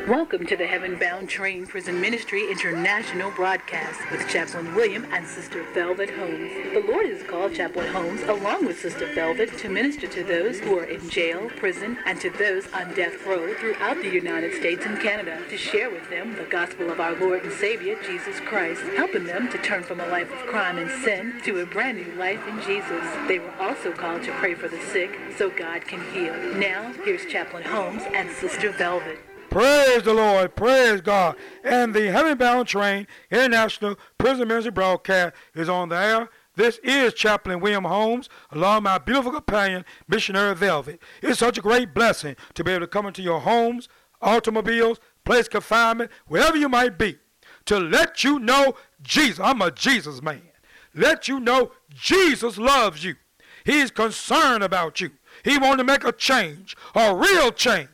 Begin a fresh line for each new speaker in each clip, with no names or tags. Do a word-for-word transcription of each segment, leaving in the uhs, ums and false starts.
Welcome to the Heaven Bound Train Prison Ministry International broadcast with Chaplain William and Sister Velvet Holmes. The Lord has called Chaplain Holmes along with Sister Velvet to minister to those who are in jail, prison, and to those on death row throughout the United States and Canada to share with them the gospel of our Lord and Savior, Jesus Christ, helping them to turn from a life of crime and sin to a brand new life in Jesus. They were also called to pray for the sick so God can heal. Now, here's Chaplain Holmes and Sister Velvet.
Praise the Lord, praise God. And the Heaven Bound Train International Prison Ministry broadcast is on the air. This is Chaplain William Holmes, along with my beautiful companion, Missionary Velvet. It's such a great blessing to be able to come into your homes, automobiles, place of confinement, wherever you might be, to let you know Jesus. I'm a Jesus man. Let you know Jesus loves you. He's concerned about you. He wants to make a change, a real change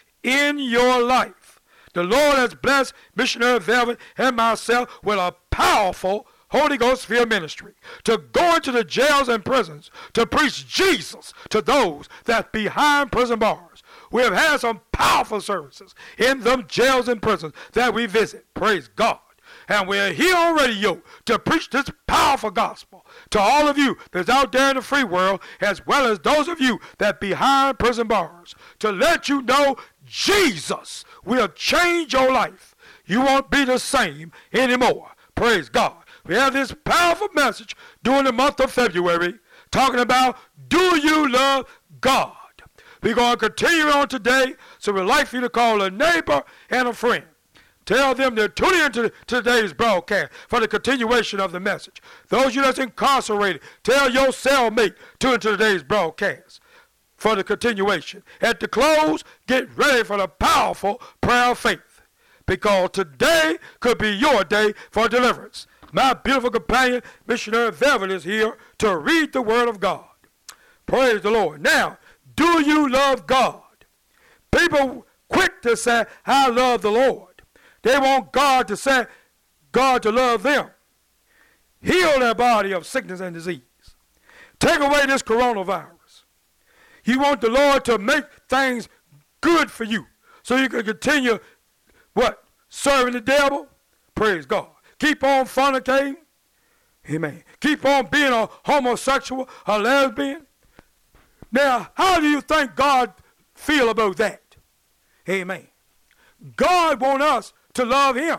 in your life. The Lord has blessed Missionary Velvet and myself with a powerful Holy Ghost filled ministry to go into the jails and prisons to preach Jesus to those that behind prison bars. We have had some powerful services in them jails and prisons that we visit. Praise God. And we're here on radio to preach this powerful gospel to all of you that's out there in the free world, as well as those of you that behind prison bars, to let you know Jesus will change your life. You won't be the same anymore. Praise God. We have this powerful message during the month of February talking about, do you love God? We're going to continue on today, so we'd like for you to call a neighbor and a friend. Tell them to tune in to today's broadcast for the continuation of the message. Those of you that's incarcerated, tell your cellmate to tune into today's broadcast for the continuation. At the close, get ready for the powerful prayer of faith, because today could be your day for deliverance. My beautiful companion, Missionary Velvet, is here to read the Word of God. Praise the Lord. Now, do you love God? People quick to say, I love the Lord. They want God to say, God to love them. Heal their body of sickness and disease. Take away this coronavirus. You want the Lord to make things good for you so you can continue, what, serving the devil? Praise God. Keep on fornicating. Amen. Keep on being a homosexual, a lesbian. Now, how do you think God feel about that? Amen. God wants us to love him.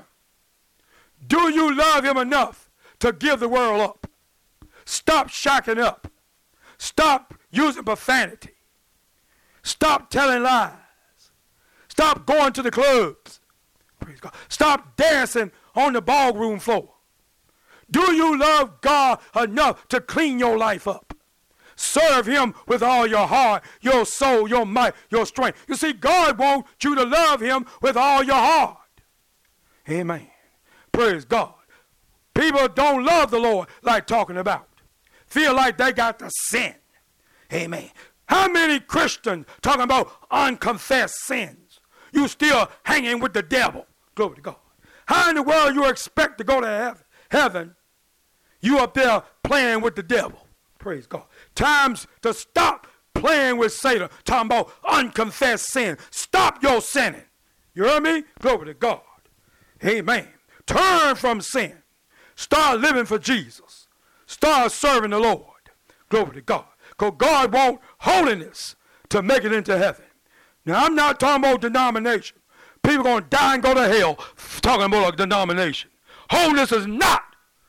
Do you love him enough to give the world up? Stop shacking up. Stop using profanity. Stop telling lies. Stop going to the clubs. Praise God. Stop dancing on the ballroom floor. Do you love God enough to clean your life up? Serve him with all your heart, your soul, your might, your strength. You see, God wants you to love him with all your heart. Amen. Praise God. People don't love the Lord like talking about. Feel like they got to sin. Amen. How many Christians talking about unconfessed sins? You still hanging with the devil. Glory to God. How in the world you expect to go to heaven? Heaven, you up there playing with the devil. Praise God. Times to stop playing with Satan, talking about unconfessed sin. Stop your sinning. You hear me? Glory to God. Amen. Turn from sin. Start living for Jesus. Start serving the Lord. Glory to God. Because God wants holiness to make it into heaven. Now, I'm not talking about denomination. People going to die and go to hell talking about a denomination. Holiness is not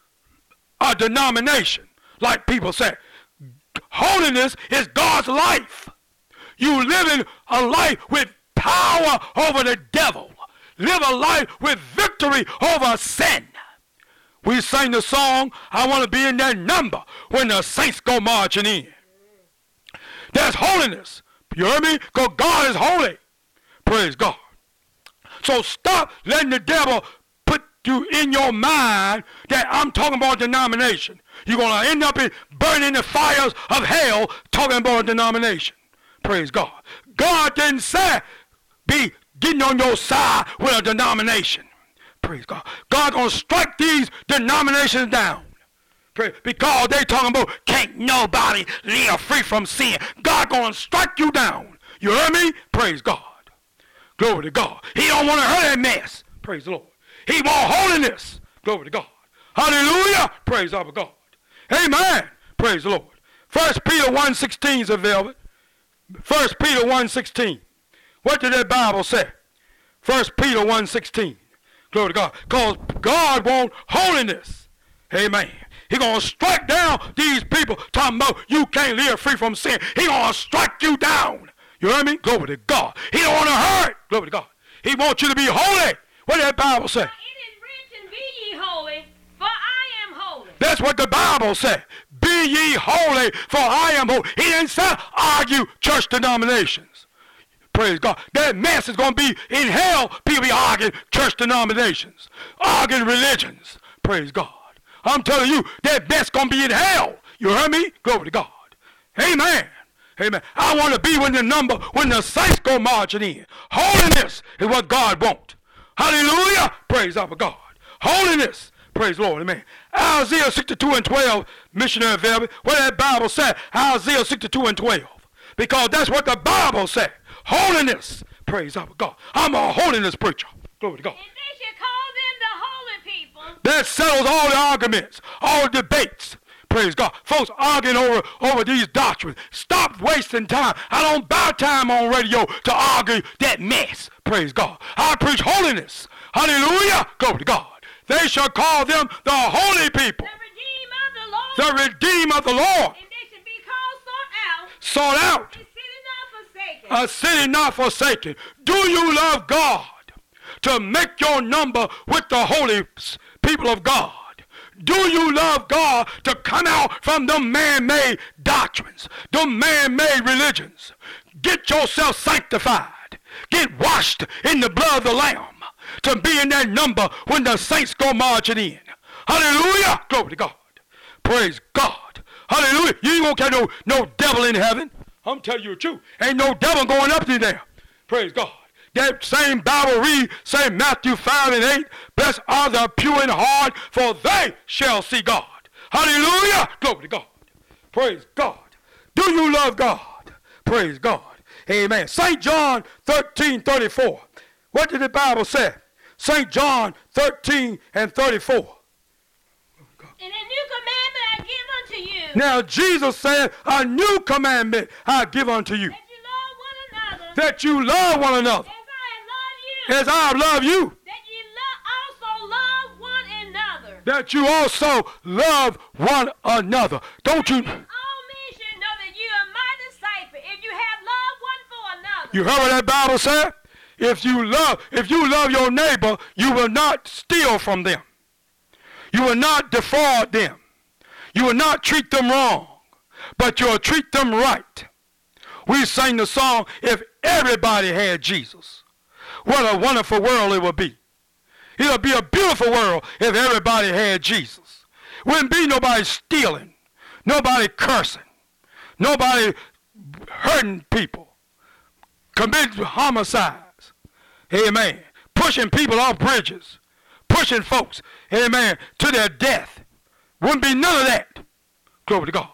a denomination, like people say. Holiness is God's life. You living a life with power over the devil. Live a life with victory over sin. We sang the song, I want to be in that number when the saints go marching in. That's holiness. You hear me? Because God is holy. Praise God. So stop letting the devil put you in your mind that I'm talking about denomination. You're going to end up in burning the fires of hell talking about a denomination. Praise God. God didn't say be getting on your side with a denomination. Praise God. God going to strike these denominations down. Praise, because they talking about can't nobody live free from sin. God going to strike you down. You hear me? Praise God. Glory to God. He don't want to hurt that mess. Praise the Lord. He want holiness. Glory to God. Hallelujah. Praise our God. Amen. Praise the Lord. First Peter one sixteen is available. First Peter one sixteen. What did that Bible say? First Peter one sixteen. Glory to God. Because God wants holiness. Amen. He going to strike down these people talking about you can't live free from sin. He going to strike you down. You hear me? Glory to God. He don't want to hurt. Glory to God. He wants you to be holy. What did that Bible say?
It is written, be ye holy, for I am holy.
That's what the Bible said. Be ye holy, for I am holy. He didn't say argue church denominations. Praise God. That mess is going to be in hell. People be arguing church denominations, arguing religions. Praise God. I'm telling you, that mess going to be in hell. You heard me? Glory to God. Amen. Amen. I want to be when the number, when the saints go marching in. Holiness is what God wants. Hallelujah. Praise our God. Holiness. Praise the Lord. Amen. Isaiah sixty-two and twelve, missionary velvet. What that Bible said? Isaiah sixty-two and twelve. Because that's what the Bible said. Holiness. Praise our God. I'm a holiness preacher. Glory to God.
And they should call them the holy people.
That settles all the arguments, all the debates. Praise God. Folks arguing over, over these doctrines. Stop wasting time. I don't buy time on radio to argue that mess. Praise God. I preach holiness. Hallelujah. Glory to God. They shall call them the holy people.
The redeemed of the Lord.
The redeemed of the Lord.
And they should be called sought out.
Sought out.
A city not forsaken.
A city not forsaken. Do you love God to make your number with the holy people of God? Do you love God to come out from the man-made doctrines, the man-made religions? Get yourself sanctified. Get washed in the blood of the Lamb to be in that number when the saints go marching in. Hallelujah. Glory to God. Praise God. Hallelujah. You ain't gonna catch no, no devil in heaven. I'm telling you the truth. Ain't no devil going up to there. Praise God. That same Bible read, Saint Matthew five and eight, blessed are the pure in heart, for they shall see God. Hallelujah. Glory to God. Praise God. Do you love God? Praise God. Amen. Saint John thirteen thirty-four. What did the Bible say? Saint John thirteen and thirty-four.
And a new commandment I give unto you.
Now Jesus said, a new commandment I give unto you.
That you love one another.
That you love one another.
As I have loved you.
As I love you.
That you lo- also love one another.
That you also love one another. Don't you?
All men should know that you are my disciple if you have love one for another.
You heard what that Bible said? If you love, if you love your neighbor, you will not steal from them. You will not defraud them. You will not treat them wrong, but you'll treat them right. We sang the song, if everybody had Jesus. What a wonderful world it would be. It would be a beautiful world if everybody had Jesus. Wouldn't be nobody stealing, nobody cursing, nobody hurting people, committing homicides. Amen. Pushing people off bridges, pushing folks, amen, to their death. Wouldn't be none of that. Glory to God.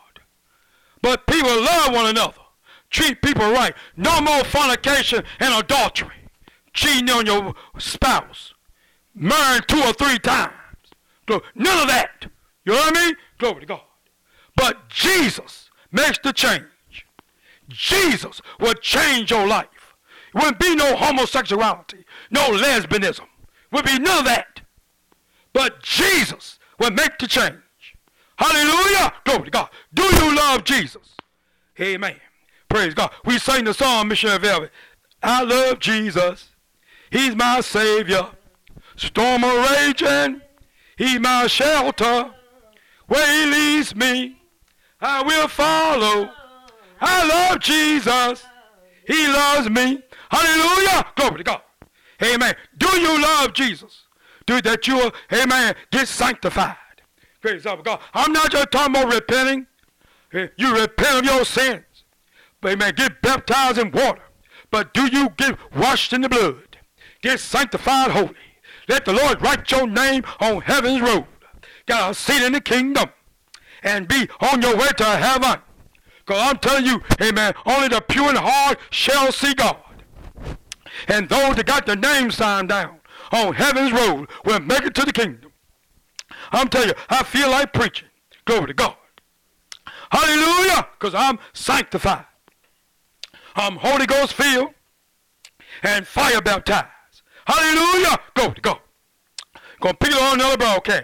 But people love one another. Treat people right. No more fornication and adultery. Cheating on your spouse. Marrying two or three times. None of that. You hear me? Glory to God. But Jesus makes the change. Jesus will change your life. It wouldn't be no homosexuality, no lesbianism. It would be none of that. But Jesus will make the change. Hallelujah. Glory to God. Do you love Jesus? Amen. Praise God. We sang the song, Missionary Velvet. I love Jesus. He's my Savior. Storm a raging. He's my shelter. Where he leads me, I will follow. I love Jesus. He loves me. Hallelujah. Glory to God. Amen. Do you love Jesus? Do that you will, amen, get sanctified. Praise God. I'm not just talking about repenting. You repent of your sins. But amen, get baptized in water. But do you get washed in the blood? Get sanctified holy. Let the Lord write your name on heaven's road. Got a seat in the kingdom. And be on your way to heaven. Because I'm telling you, amen, only the pure in heart shall see God. And those that got their name signed down on heaven's road will make it to the kingdom. I'm telling you, I feel like preaching. Glory to God. Hallelujah, because I'm sanctified. I'm Holy Ghost filled and fire baptized. Hallelujah, glory to God. Going to pick it on another broadcast.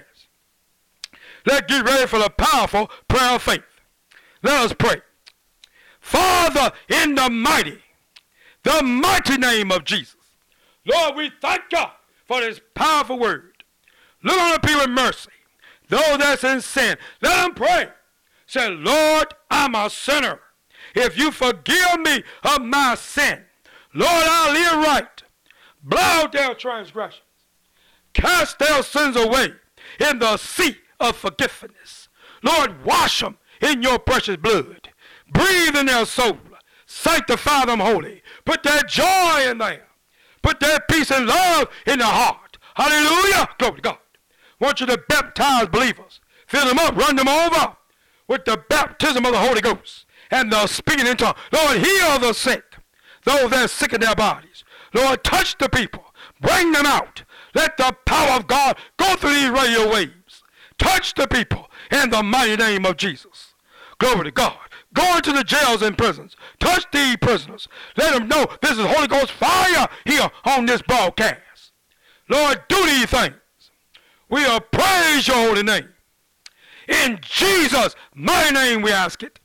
Let's get ready for the powerful prayer of faith. Let us pray. Father, in the mighty, the mighty name of Jesus. Lord, we thank God for this powerful word. Look on the people with mercy. Those that's in sin, let them pray. Say, Lord, I'm a sinner. If you forgive me of my sin, Lord, I'll live right. Blot out their transgressions. Cast their sins away in the sea of forgiveness. Lord, wash them in your precious blood. Breathe in their soul. Sanctify them holy. Put that joy in there. Put that peace and love in their heart. Hallelujah. Glory to God. I want you to baptize believers. Fill them up. Run them over with the baptism of the Holy Ghost and the speaking in tongues. Lord, heal the sick. Those that are sick in their bodies. Lord, touch the people. Bring them out. Let the power of God go through these radio waves. Touch the people in the mighty name of Jesus. Glory to God. Go into the jails and prisons. Touch these prisoners. Let them know this is Holy Ghost fire here on this broadcast. Lord, do these things. We will praise your holy name. In Jesus' mighty name we ask it.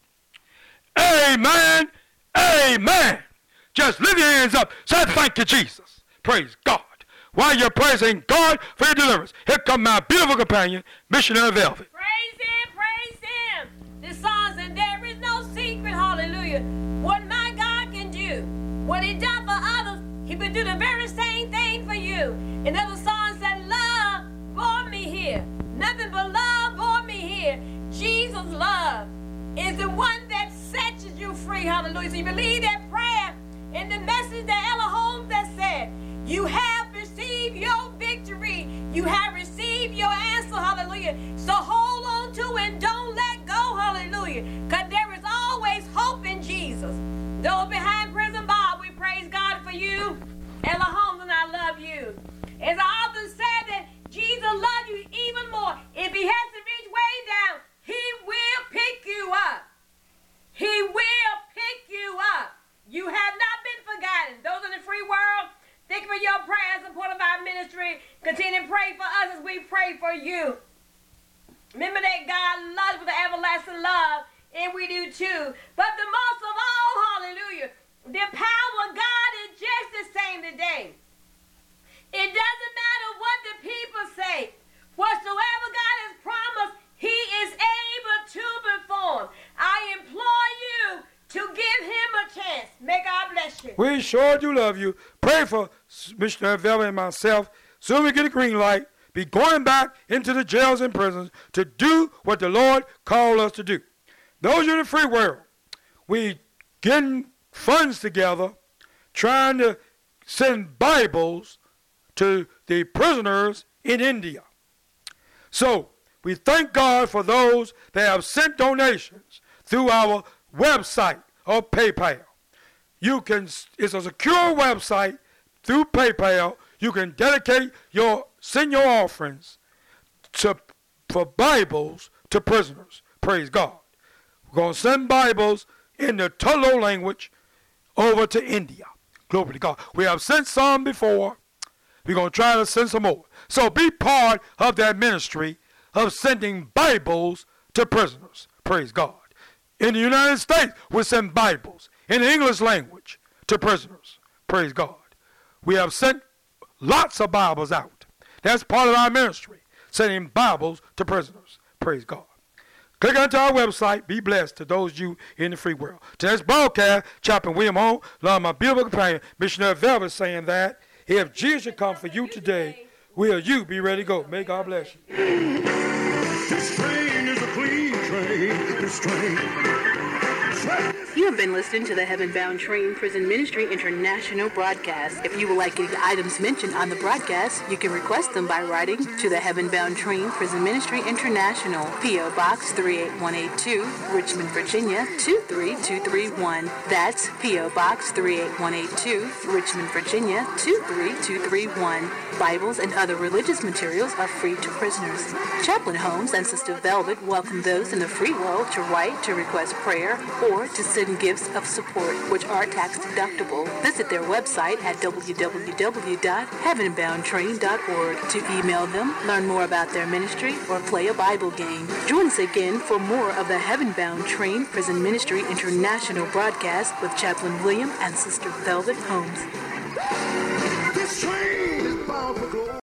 Amen. Amen. Just lift your hands up. Say thank you, Jesus. Praise God. While you're praising God for your deliverance, here comes my beautiful companion, Missionary Velvet.
Praise him, praise him. This song said there is no secret, hallelujah. What my God can do, what he done for others, he will do the very same thing for you. Another song said, love brought me here. Nothing but love brought me here. Jesus' love is the one that sets you free, hallelujah. So you believe that prayer in the message that Ella Holmes has said, you have received your victory. You have received your answer, hallelujah. So hold on to it and don't let go, hallelujah. Because there is always hope in Jesus. Those behind prison bars, we praise God for you. Ella Holmes, and I love you. As I often said that Jesus loves you even more. If he has to reach way down, he will pick you up. He will pick you up. You have not been forgotten. Those in the free world, thank you for your prayers, support of our ministry. Continue to pray for us as we pray for you. Remember that God loves with an everlasting love, and we do too. But the most of all, hallelujah, the power of God is just the same today. It doesn't matter what the people say. Whatsoever God has promised, he is able to perform. I implore you to give him a chance. May God bless you.
We sure do love you. Pray for Missionary Velvet and myself. Soon we get a green light. Be going back into the jails and prisons to do what the Lord called us to do. Those in the free world, we getting funds together, trying to send Bibles to the prisoners in India. So we thank God for those that have sent donations through our website or PayPal. You can, it's a secure website through PayPal. You can dedicate your, send your offerings to, for Bibles to prisoners. Praise God. We're going to send Bibles in the Tolo language over to India. Glory to God. We have sent some before. We're going to try to send some more. So be part of that ministry of sending Bibles to prisoners. Praise God. In the United States, we send Bibles in the English language to prisoners. Praise God. We have sent lots of Bibles out. That's part of our ministry, sending Bibles to prisoners. Praise God. Click onto our website. Be blessed to those of you in the free world. Today's broadcast, Chaplain William Holmes, along my beautiful companion, Missionary Velvet, saying that if Jesus should come for you today, will you be ready to go? May God bless you.
This train is a clean train. This train.
You have been listening to the Heaven Bound Train Prison Ministry International broadcast. If you would like any items mentioned on the broadcast, you can request them by writing to the Heaven Bound Train Prison Ministry International, P O. Box three eight one eight two, Richmond, Virginia two three two three one. That's P O. Box three eight one eight two, Richmond, Virginia two three two three one. Bibles and other religious materials are free to prisoners. Chaplain Holmes and Sister Velvet welcome those in the free world to write to request prayer or to send gifts of support, which are tax deductible. Visit their website at w w w dot heaven bound train dot org to email them, learn more about their ministry, or play a Bible game. Join us again for more of the Heaven Bound Train Prison Ministry International broadcast with Chaplain William and Sister Velvet Holmes.
This train